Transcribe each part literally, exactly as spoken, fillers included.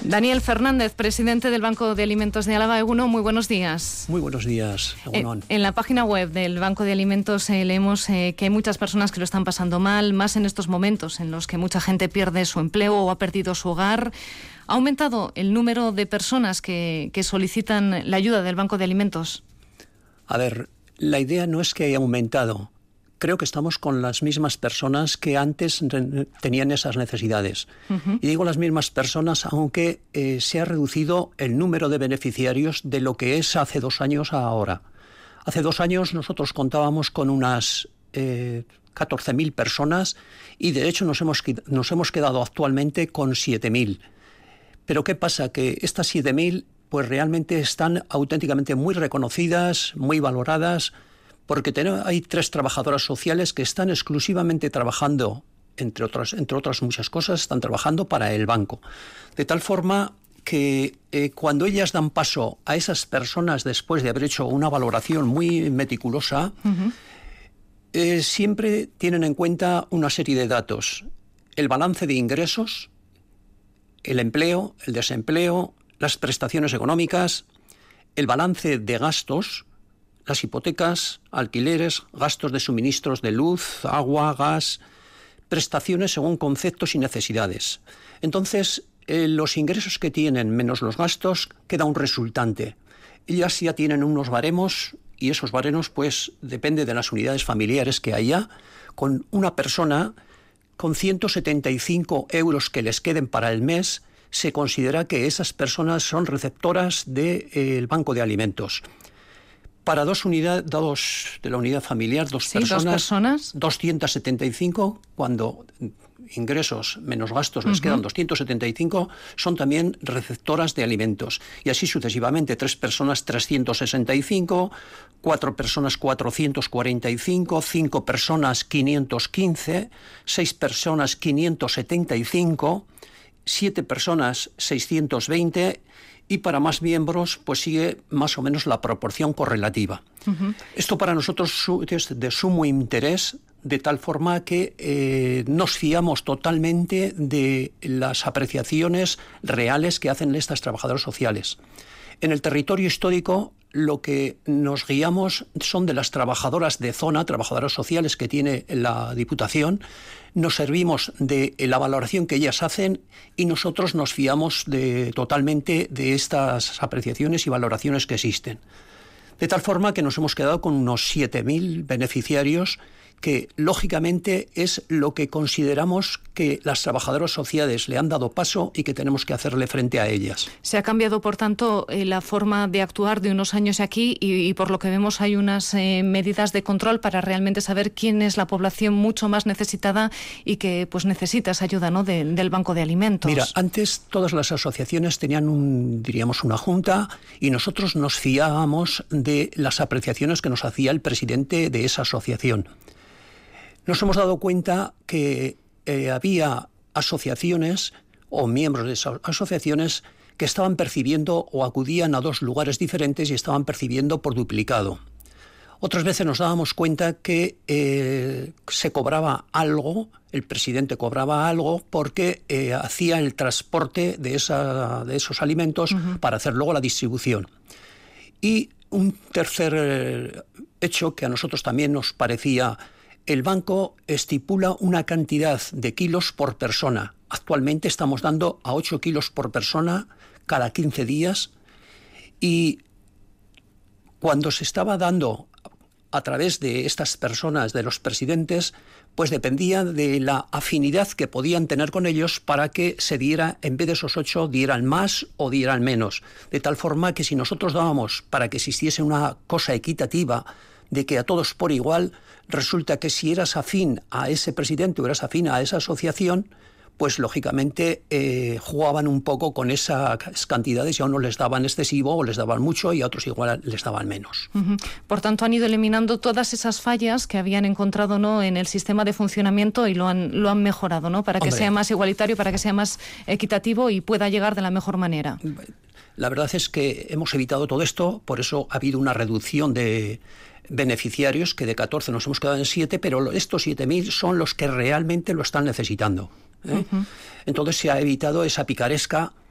Daniel Fernández, presidente del Banco de Alimentos de Álava. Egunon, muy buenos días. Muy buenos días, Egunon. En, en la página web del Banco de Alimentos eh, leemos eh, que hay muchas personas que lo están pasando mal, más en estos momentos en los que mucha gente pierde su empleo o ha perdido su hogar. ¿Ha aumentado el número de personas que, que solicitan la ayuda del Banco de Alimentos? A ver, la idea no es que haya aumentado. Creo que estamos con las mismas personas que antes tenían esas necesidades. Uh-huh. Y digo las mismas personas, aunque eh, se ha reducido el número de beneficiarios de lo que es hace dos años a ahora. Hace dos años nosotros contábamos con unas eh, catorce mil personas y de hecho nos hemos, nos hemos quedado actualmente con siete mil. Pero ¿qué pasa? Que estas siete mil pues realmente están auténticamente muy reconocidas, muy valoradas, porque hay tres trabajadoras sociales que están exclusivamente trabajando, entre otras, entre otras muchas cosas, están trabajando para el banco. De tal forma que eh, cuando ellas dan paso a esas personas después de haber hecho una valoración muy meticulosa, uh-huh. eh, siempre tienen en cuenta una serie de datos. El balance de ingresos, el empleo, el desempleo, las prestaciones económicas, el balance de gastos, las hipotecas, alquileres, gastos de suministros de luz, agua, gas, prestaciones según conceptos y necesidades. Entonces, eh, los ingresos que tienen menos los gastos, queda un resultante. Ellas ya tienen unos baremos y esos baremos, pues, depende de las unidades familiares que haya. Con una persona con ciento setenta y cinco euros que les queden para el mes, se considera que esas personas son receptoras del eh, Banco de Alimentos. Para dos unidades, dos de la unidad familiar, dos, sí, personas, dos personas, doscientos setenta y cinco, cuando ingresos menos gastos les uh-huh. quedan doscientos setenta y cinco, son también receptoras de alimentos. Y así sucesivamente, tres personas, trescientos sesenta y cinco, cuatro personas, cuatrocientos cuarenta y cinco, cinco personas, quinientos quince, seis personas, quinientos setenta y cinco, siete personas, seiscientos veinte, y para más miembros pues sigue más o menos la proporción correlativa. Uh-huh. Esto para nosotros es de sumo interés, de tal forma que eh, nos fiamos totalmente de las apreciaciones reales que hacen estas trabajadoras sociales. En el territorio histórico lo que nos guiamos son de las trabajadoras de zona, trabajadoras sociales que tiene la Diputación. Nos servimos de la valoración que ellas hacen y nosotros nos fiamos de, totalmente de estas apreciaciones y valoraciones que existen. De tal forma que nos hemos quedado con unos siete mil beneficiarios, que lógicamente es lo que consideramos que las trabajadoras sociales le han dado paso y que tenemos que hacerle frente a ellas. Se ha cambiado, por tanto, eh, la forma de actuar de unos años aquí y, y por lo que vemos hay unas eh, medidas de control para realmente saber quién es la población mucho más necesitada y que pues necesita esa ayuda, ¿no?, de, del Banco de Alimentos. Mira, antes todas las asociaciones tenían un, diríamos, una junta y nosotros nos fiábamos de las apreciaciones que nos hacía el presidente de esa asociación. Nos hemos dado cuenta que eh, había asociaciones o miembros de esas asociaciones que estaban percibiendo o acudían a dos lugares diferentes y estaban percibiendo por duplicado. Otras veces nos dábamos cuenta que eh, se cobraba algo, el presidente cobraba algo porque eh, hacía el transporte de, esa, de esos alimentos uh-huh. para hacer luego la distribución. Y un tercer eh, hecho que a nosotros también nos parecía: el banco estipula una cantidad de kilos por persona. Actualmente estamos dando a ocho kilos por persona cada quince días y cuando se estaba dando a través de estas personas, de los presidentes, pues dependía de la afinidad que podían tener con ellos para que se diera, en vez de esos ocho, dieran más o dieran menos. De tal forma que si nosotros dábamos para que existiese una cosa equitativa, de que a todos por igual, resulta que si eras afín a ese presidente o eras afín a esa asociación, pues lógicamente eh, jugaban un poco con esas cantidades y a unos les daban excesivo o les daban mucho y a otros igual les daban menos. Uh-huh. Por tanto, han ido eliminando todas esas fallas que habían encontrado, ¿no?, en el sistema de funcionamiento y lo han, lo han mejorado, ¿no?, para que Hombre. sea más igualitario, para que sea más equitativo y pueda llegar de la mejor manera. La verdad es que hemos evitado todo esto, por eso ha habido una reducción de beneficiarios, que de catorce nos hemos quedado en siete, pero estos siete mil son los que realmente lo están necesitando, ¿eh? Uh-huh. Entonces se ha evitado esa picaresca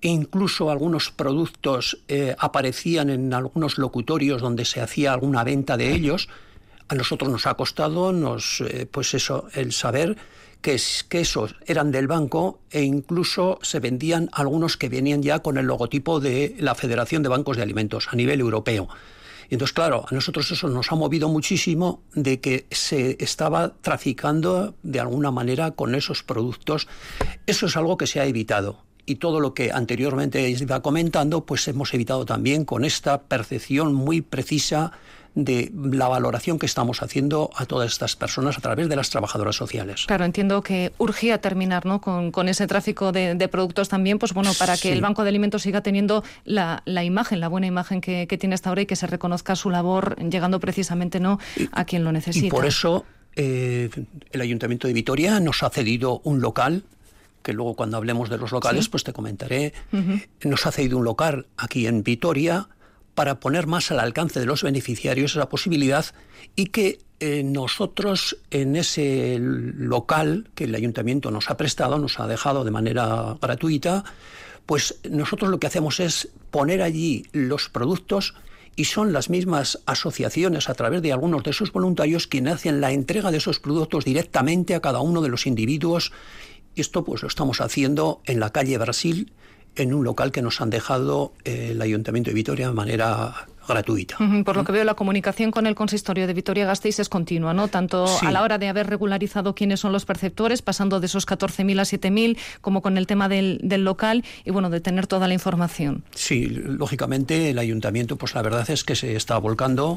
e incluso algunos productos eh, aparecían en algunos locutorios donde se hacía alguna venta de ellos. A nosotros nos ha costado nos, eh, pues eso, el saber que, es, que esos eran del banco, e incluso se vendían algunos que venían ya con el logotipo de la Federación de Bancos de Alimentos a nivel europeo. Y entonces, claro, a nosotros eso nos ha movido muchísimo, de que se estaba traficando de alguna manera con esos productos. Eso es algo que se ha evitado. Y todo lo que anteriormente iba comentando, pues hemos evitado también con esta percepción muy precisa de la valoración que estamos haciendo a todas estas personas a través de las trabajadoras sociales. Claro, entiendo que urgía terminar, ¿no?, con, con ese tráfico de, de productos también, pues bueno, para que sí. el Banco de Alimentos siga teniendo la, la imagen, la buena imagen que, que tiene hasta ahora, y que se reconozca su labor llegando precisamente, ¿no?, a quien lo necesita. Y por eso eh, el Ayuntamiento de Vitoria nos ha cedido un local, que luego cuando hablemos de los locales, ¿sí?, pues te comentaré. Uh-huh. Nos ha cedido un local aquí en Vitoria para poner más al alcance de los beneficiarios esa posibilidad, y que eh, nosotros en ese local que el Ayuntamiento nos ha prestado, nos ha dejado de manera gratuita, pues nosotros lo que hacemos es poner allí los productos, y son las mismas asociaciones, a través de algunos de sus voluntarios, quienes hacen la entrega de esos productos directamente a cada uno de los individuos. Y esto pues lo estamos haciendo en la calle Brasil, en un local que nos han dejado eh, el Ayuntamiento de Vitoria de manera gratuita. Uh-huh. Por lo que veo, la comunicación con el consistorio de Vitoria-Gasteiz es continua, ¿no? Tanto sí. a la hora de haber regularizado quiénes son los perceptores, pasando de esos catorce mil a siete mil, como con el tema del, del local, y bueno, de tener toda la información. Sí, lógicamente el Ayuntamiento, pues la verdad es que se está volcando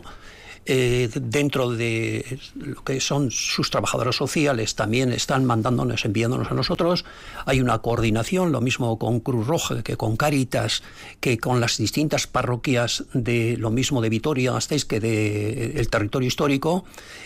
Eh, dentro de lo que son sus trabajadoras sociales. También están mandándonos, enviándonos a nosotros. Hay una coordinación, lo mismo con Cruz Roja que con Cáritas, que con las distintas parroquias de lo mismo de Vitoria-Gasteiz que de el territorio histórico.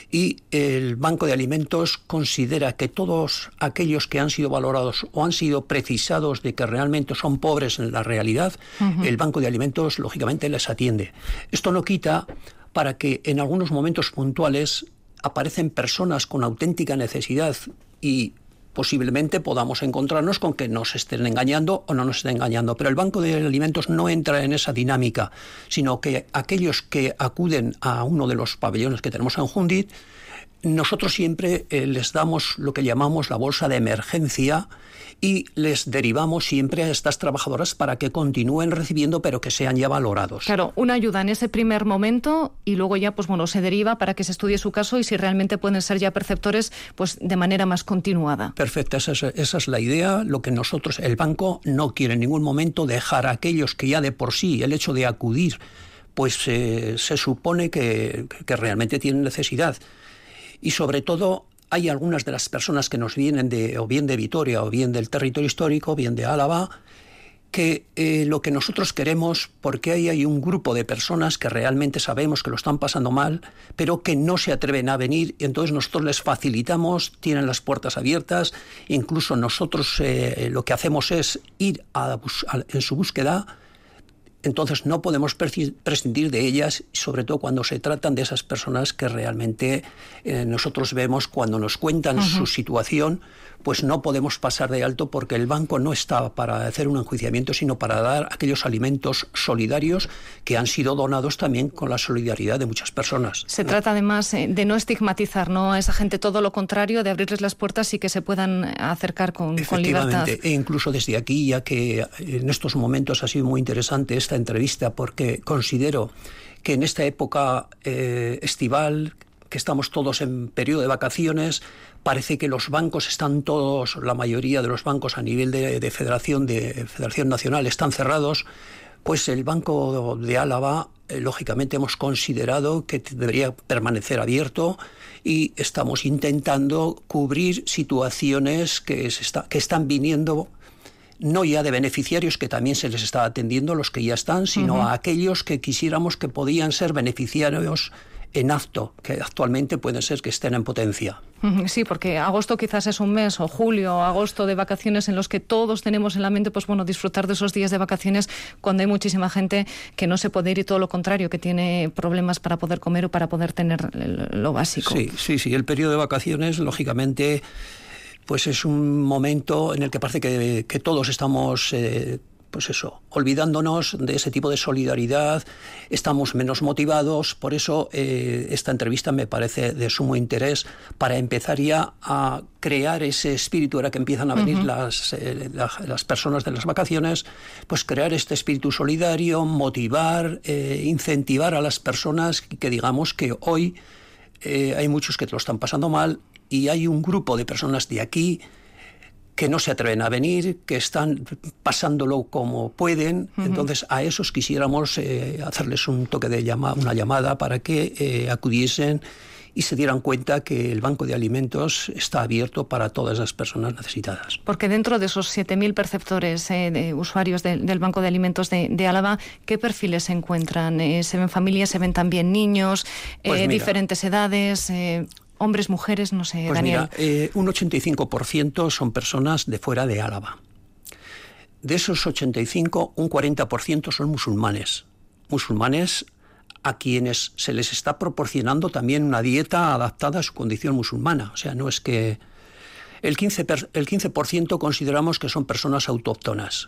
Y el Banco de Alimentos considera que todos aquellos que han sido valorados o han sido precisados de que realmente son pobres en la realidad, uh-huh. el Banco de Alimentos lógicamente les atiende. Esto no quita para que en algunos momentos puntuales aparecen personas con auténtica necesidad, y posiblemente podamos encontrarnos con que nos estén engañando o no nos estén engañando. Pero el Banco de Alimentos no entra en esa dinámica, sino que aquellos que acuden a uno de los pabellones que tenemos en Jundit, nosotros siempre eh, les damos lo que llamamos la bolsa de emergencia, y les derivamos siempre a estas trabajadoras para que continúen recibiendo, pero que sean ya valorados. Claro, una ayuda en ese primer momento, y luego ya pues bueno, se deriva para que se estudie su caso y si realmente pueden ser ya perceptores, pues de manera más continuada. Perfecto, esa es, esa es la idea. Lo que nosotros, el banco no quiere en ningún momento dejar a aquellos que ya de por sí, el hecho de acudir, pues eh, se supone que, que realmente tienen necesidad. Y sobre todo, hay algunas de las personas que nos vienen de, o bien de Vitoria, o bien del territorio histórico, o bien de Álava, que eh, lo que nosotros queremos, porque ahí hay un grupo de personas que realmente sabemos que lo están pasando mal, pero que no se atreven a venir, y entonces nosotros les facilitamos, tienen las puertas abiertas, incluso nosotros eh, lo que hacemos es ir a, a, en su búsqueda. Entonces no podemos prescindir de ellas, sobre todo cuando se tratan de esas personas que realmente eh, nosotros vemos cuando nos cuentan uh-huh. su situación, pues no podemos pasar de alto, porque el banco no está para hacer un enjuiciamiento, sino para dar aquellos alimentos solidarios que han sido donados también con la solidaridad de muchas personas. Se trata además de no estigmatizar, ¿no?, a esa gente, todo lo contrario, de abrirles las puertas y que se puedan acercar con, con libertad. E incluso desde aquí, ya que en estos momentos ha sido muy interesante esta entrevista, porque considero que en esta época eh, estival, que estamos todos en periodo de vacaciones, parece que los bancos están todos, la mayoría de los bancos a nivel de, de federación, de Federación Nacional, están cerrados. Pues el Banco de Álava, eh, lógicamente hemos considerado que debería permanecer abierto, y estamos intentando cubrir situaciones que, se está, que están viniendo, no ya de beneficiarios, que también se les está atendiendo, los que ya están, sino uh-huh. a aquellos que quisiéramos que podían ser beneficiarios en acto, que actualmente pueden ser que estén en potencia. Sí, porque agosto quizás es un mes, o julio, agosto de vacaciones, en los que todos tenemos en la mente, pues bueno, disfrutar de esos días de vacaciones, cuando hay muchísima gente que no se puede ir, y todo lo contrario, que tiene problemas para poder comer o para poder tener lo básico. Sí, sí, sí. El periodo de vacaciones, lógicamente, pues es un momento en el que parece que, que todos estamos eh, pues eso, olvidándonos de ese tipo de solidaridad, estamos menos motivados. Por eso eh, esta entrevista me parece de sumo interés para empezar ya a crear ese espíritu, ahora que empiezan a venir uh-huh. las, eh, la, las personas de las vacaciones, pues crear este espíritu solidario, motivar, eh, incentivar a las personas que, que digamos que hoy eh, hay muchos que lo están pasando mal y hay un grupo de personas de aquí que no se atreven a venir, que están pasándolo como pueden. Uh-huh. Entonces, a esos quisiéramos eh, hacerles un toque de llama, una llamada para que eh, acudiesen y se dieran cuenta que el Banco de Alimentos está abierto para todas las personas necesitadas. Porque dentro de esos siete mil perceptores, eh, de usuarios de, del Banco de Alimentos de, de Álava, ¿qué perfiles se encuentran? Eh, ¿Se ven familias, se ven también niños, eh, pues mira, diferentes edades? Eh, Hombres, mujeres, no sé, pues Daniel. Mira, eh, un ochenta y cinco por ciento son personas de fuera de Álava. De esos ochenta y cinco, un cuarenta por ciento son musulmanes. Musulmanes a quienes se les está proporcionando también una dieta adaptada a su condición musulmana. O sea, no es que... El quince por ciento, el quince por ciento consideramos que son personas autóctonas.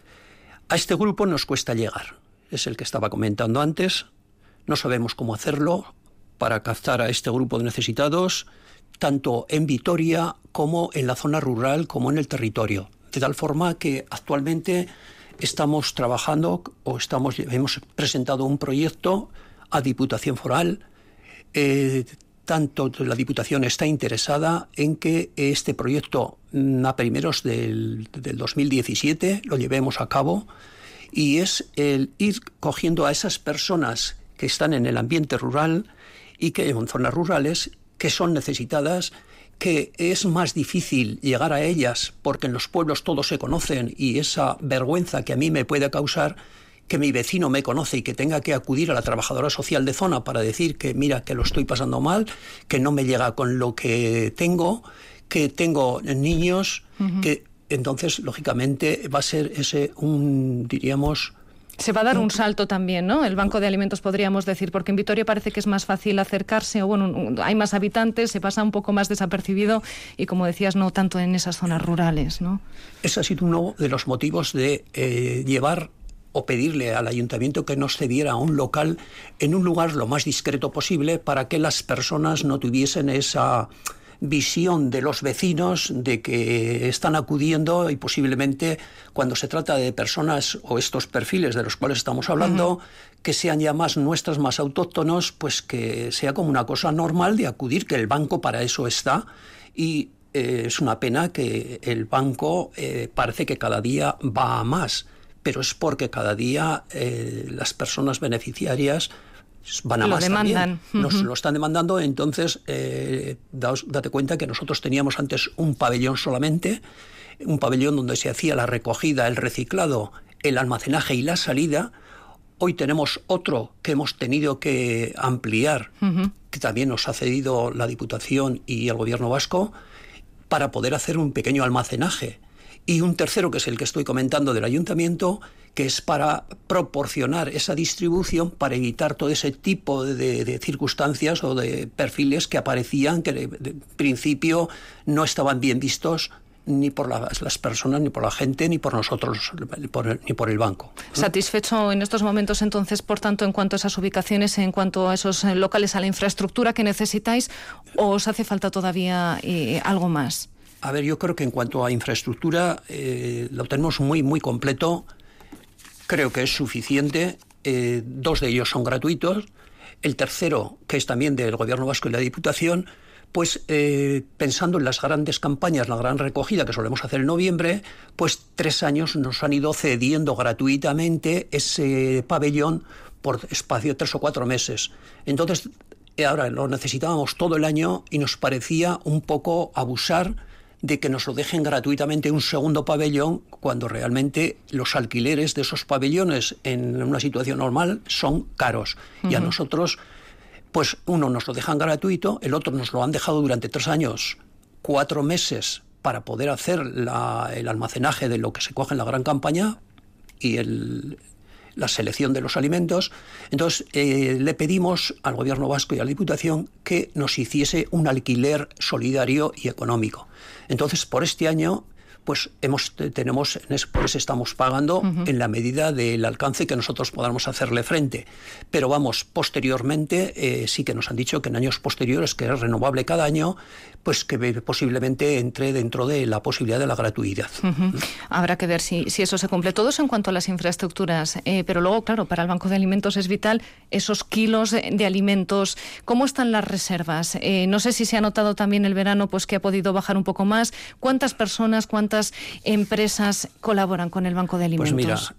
A este grupo nos cuesta llegar. Es el que estaba comentando antes. No sabemos cómo hacerlo para captar a este grupo de necesitados, tanto en Vitoria como en la zona rural, como en el territorio. De tal forma que actualmente estamos trabajando o estamos, hemos presentado un proyecto a Diputación Foral. Eh, tanto la Diputación está interesada en que este proyecto a primeros del, del dos mil diecisiete lo llevemos a cabo, y es el ir cogiendo a esas personas que están en el ambiente rural y que en zonas rurales, que son necesitadas, que es más difícil llegar a ellas porque en los pueblos todos se conocen, y esa vergüenza que a mí me puede causar que mi vecino me conoce y que tenga que acudir a la trabajadora social de zona para decir que mira, que lo estoy pasando mal, que no me llega con lo que tengo, que tengo niños, uh-huh. que entonces lógicamente va a ser ese un, diríamos... Se va a dar un salto también, ¿no? El Banco de Alimentos, podríamos decir, porque en Vitoria parece que es más fácil acercarse, o bueno, hay más habitantes, se pasa un poco más desapercibido y, como decías, no tanto en esas zonas rurales, ¿no? Ese ha sido uno de los motivos de eh, llevar o pedirle al ayuntamiento que nos cediera un local en un lugar lo más discreto posible para que las personas no tuviesen esa visión de los vecinos de que están acudiendo, y posiblemente cuando se trata de personas o estos perfiles de los cuales estamos hablando, uh-huh. que sean ya más nuestras, más autóctonos, pues que sea como una cosa normal de acudir, que el banco para eso está. Y eh, es una pena que el banco eh, parece que cada día va a más, pero es porque cada día eh, las personas beneficiarias van a lo más demandan. También. Nos uh-huh. lo están demandando. Entonces, eh, daos, date cuenta que nosotros teníamos antes un pabellón solamente, un pabellón donde se hacía la recogida, el reciclado, el almacenaje y la salida. Hoy tenemos otro que hemos tenido que ampliar, uh-huh. que también nos ha cedido la Diputación y el Gobierno vasco, para poder hacer un pequeño almacenaje. Y un tercero, que es el que estoy comentando del ayuntamiento, que es para proporcionar esa distribución para evitar todo ese tipo de, de circunstancias o de perfiles que aparecían, que de, de principio no estaban bien vistos ni por las, las personas, ni por la gente, ni por nosotros, por el, ni por el banco. ¿Satisfecho en estos momentos entonces, por tanto, en cuanto a esas ubicaciones, en cuanto a esos locales, a la infraestructura que necesitáis, o os hace falta todavía eh, algo más? A ver, yo creo que en cuanto a infraestructura eh, lo tenemos muy, muy completo. Creo que es suficiente. Eh, dos de ellos son gratuitos. El tercero, que es también del Gobierno vasco y la Diputación, pues eh, pensando en las grandes campañas, la gran recogida que solemos hacer en noviembre, pues tres años nos han ido cediendo gratuitamente ese pabellón por espacio de tres o cuatro meses. Entonces, ahora lo necesitábamos todo el año y nos parecía un poco abusar de que nos lo dejen gratuitamente un segundo pabellón, cuando realmente los alquileres de esos pabellones en una situación normal son caros. Uh-huh. Y a nosotros, pues uno nos lo dejan gratuito, el otro nos lo han dejado durante tres años, cuatro meses, para poder hacer la, el almacenaje de lo que se coge en la gran campaña y el, la selección de los alimentos. Entonces eh, le pedimos al Gobierno vasco y a la Diputación que nos hiciese un alquiler solidario y económico. Entonces, por este año, pues hemos, tenemos, por eso estamos pagando uh-huh. en la medida del alcance que nosotros podamos hacerle frente. Pero vamos, posteriormente eh, sí que nos han dicho que en años posteriores, que es renovable cada año, pues que posiblemente entre dentro de la posibilidad de la gratuidad. Uh-huh. Habrá que ver si, si eso se cumple. Todo eso en cuanto a las infraestructuras, eh, pero luego, claro, para el Banco de Alimentos es vital esos kilos de, de alimentos. ¿Cómo están las reservas? Eh, no sé si se ha notado también el verano pues que ha podido bajar un poco más. ¿Cuántas personas, cuántas empresas colaboran con el Banco de Alimentos? Pues mira,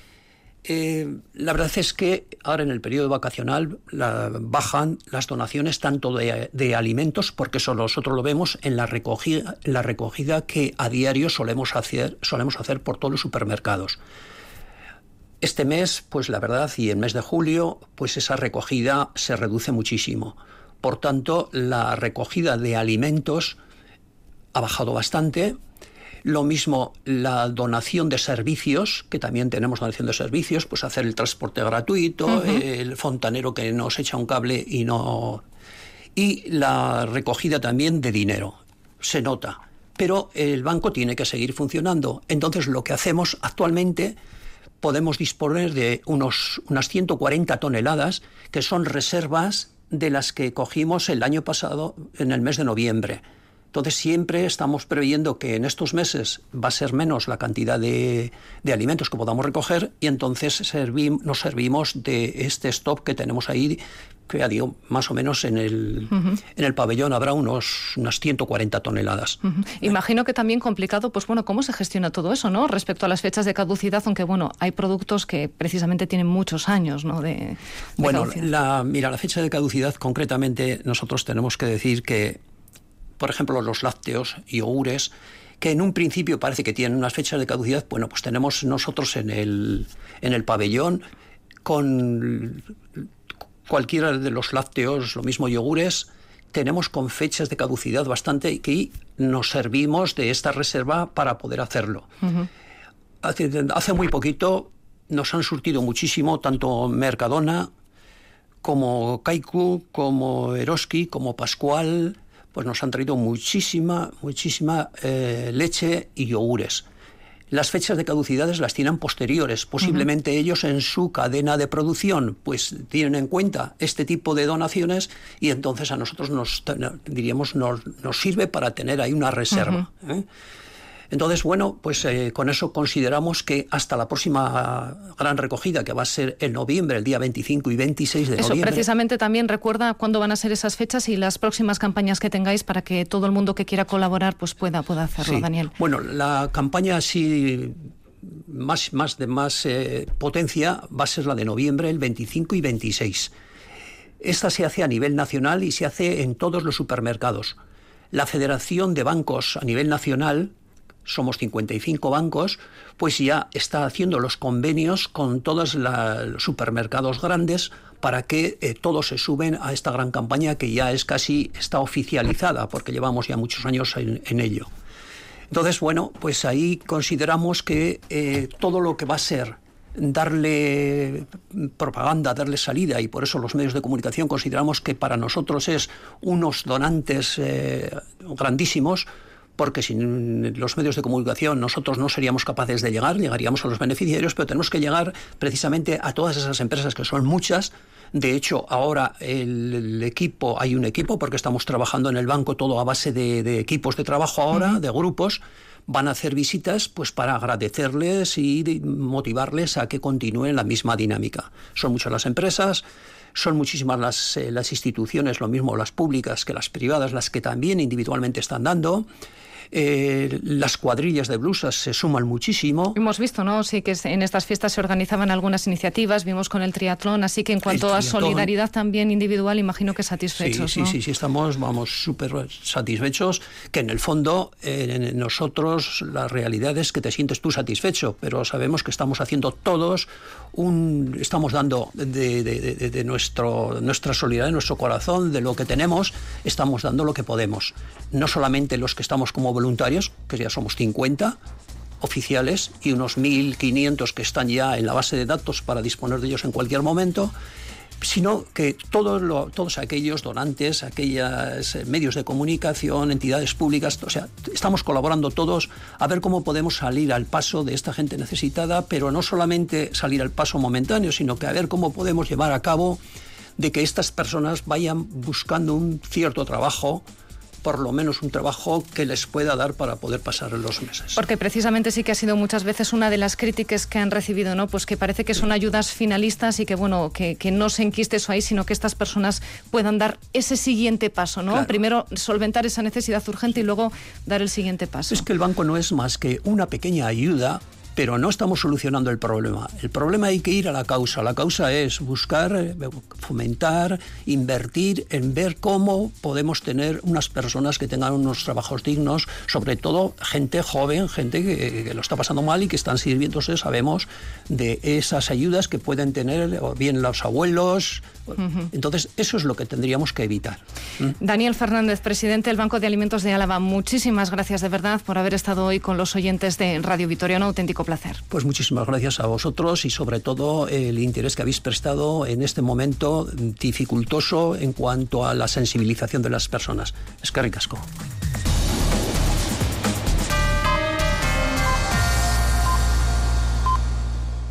eh, la verdad es que ahora en el periodo vacacional la, bajan las donaciones tanto de, de alimentos, porque eso nosotros lo vemos en la recogida, en la recogida que a diario solemos hacer, solemos hacer por todos los supermercados. Este mes, pues la verdad, y el mes de julio, pues esa recogida se reduce muchísimo. Por tanto, la recogida de alimentos ha bajado bastante. Lo mismo la donación de servicios, que también tenemos donación de servicios, pues hacer el transporte gratuito, uh-huh. el fontanero que nos echa un cable y no... Y la recogida también de dinero, se nota. Pero el banco tiene que seguir funcionando. Entonces, lo que hacemos actualmente, podemos disponer de unos, unas ciento cuarenta toneladas, que son reservas de las que cogimos el año pasado, en el mes de noviembre. Entonces siempre estamos preveyendo que en estos meses va a ser menos la cantidad de, de alimentos que podamos recoger, y entonces servi- nos servimos de este stock que tenemos ahí, que ya digo, más o menos en el, uh-huh. en el pabellón habrá unos, unas ciento cuarenta toneladas. Uh-huh. Imagino que también complicado, pues bueno, ¿cómo se gestiona todo eso, no? Respecto a las fechas de caducidad, aunque bueno, hay productos que precisamente tienen muchos años, ¿no? De, de bueno, la, mira, la fecha de caducidad concretamente nosotros tenemos que decir que, por ejemplo, los lácteos y yogures, que en un principio parece que tienen unas fechas de caducidad, bueno, pues tenemos nosotros en el, en el pabellón con cualquiera de los lácteos, lo mismo yogures, tenemos con fechas de caducidad bastante, que nos servimos de esta reserva para poder hacerlo. Uh-huh. Hace, hace muy poquito nos han surtido muchísimo, tanto Mercadona como Kaiku, como Eroski, como Pascual, pues nos han traído muchísima, muchísima eh, leche y yogures. Las fechas de caducidades las tienen posteriores. Posiblemente uh-huh. ellos en su cadena de producción pues tienen en cuenta este tipo de donaciones, y entonces a nosotros nos, diríamos, nos, nos sirve para tener ahí una reserva. Uh-huh. ¿eh? Entonces, bueno, pues eh, con eso consideramos que hasta la próxima gran recogida, que va a ser en noviembre, el día veinticinco y veintiséis de eso, noviembre. Eso, precisamente también recuerda cuándo van a ser esas fechas y las próximas campañas que tengáis para que todo el mundo que quiera colaborar pues pueda, pueda hacerlo, sí. Daniel. Bueno, la campaña sí más, más de más eh, potencia va a ser la de noviembre, el veinticinco y veintiséis. Esta se hace a nivel nacional y se hace en todos los supermercados. La Federación de Bancos a nivel nacional, somos cincuenta y cinco bancos, pues ya está haciendo los convenios con todos la, los supermercados grandes para que eh, todos se suben a esta gran campaña, que ya es casi, está oficializada, porque llevamos ya muchos años en, en ello. Entonces, bueno, pues ahí consideramos que eh, todo lo que va a ser darle propaganda, darle salida, y por eso los medios de comunicación consideramos que para nosotros es unos donantes eh, grandísimos, porque sin los medios de comunicación nosotros no seríamos capaces de llegar, llegaríamos a los beneficiarios, pero tenemos que llegar precisamente a todas esas empresas, que son muchas. De hecho, ahora el, el equipo, hay un equipo, porque estamos trabajando en el banco todo a base de, de equipos de trabajo ahora, uh-huh. de grupos. Van a hacer visitas pues para agradecerles y motivarles a que continúen la misma dinámica. Son muchas las empresas, son muchísimas las, eh, las instituciones, lo mismo las públicas que las privadas, las que también individualmente están dando. Eh, las cuadrillas de blusas se suman muchísimo. Hemos visto, ¿no? Sí, que en estas fiestas se organizaban algunas iniciativas, vimos con el triatlón, así que en cuanto a solidaridad también individual, imagino que satisfechos, sí, ¿no? Sí, sí, sí, estamos, vamos, súper satisfechos, que en el fondo eh, nosotros la realidad es que te sientes tú satisfecho, pero sabemos que estamos haciendo todos un, estamos dando de, de, de, de nuestro, nuestra solidaridad, de nuestro corazón, de lo que tenemos, estamos dando lo que podemos. No solamente los que estamos como voluntarios, que ya somos cincuenta oficiales, y unos mil quinientos que están ya en la base de datos para disponer de ellos en cualquier momento, sino que todos, lo, todos aquellos donantes, aquellos medios de comunicación, entidades públicas, o sea, estamos colaborando todos a ver cómo podemos salir al paso de esta gente necesitada, pero no solamente salir al paso momentáneo, sino que a ver cómo podemos llevar a cabo de que estas personas vayan buscando un cierto trabajo, por lo menos un trabajo que les pueda dar para poder pasar los meses. Porque precisamente sí que ha sido muchas veces una de las críticas que han recibido, ¿no? Pues que parece que son ayudas finalistas y que, bueno, que, que no se enquiste eso ahí, sino que estas personas puedan dar ese siguiente paso, ¿no? Claro. Primero solventar esa necesidad urgente y luego dar el siguiente paso. Es que el banco no es más que una pequeña ayuda, pero no estamos solucionando el problema. El problema hay que ir a la causa. La causa es buscar, fomentar, invertir en ver cómo podemos tener unas personas que tengan unos trabajos dignos, sobre todo gente joven, gente que, que lo está pasando mal y que están sirviéndose, sabemos, de esas ayudas que pueden tener o bien los abuelos. Uh-huh. Entonces, eso es lo que tendríamos que evitar. ¿Mm? Daniel Fernández, presidente del Banco de Alimentos de Álava, muchísimas gracias de verdad por haber estado hoy con los oyentes de Radio Vitoria. Un auténtico placer. Pues muchísimas gracias a vosotros y sobre todo el interés que habéis prestado en este momento dificultoso en cuanto a la sensibilización de las personas. Eskerrik asko.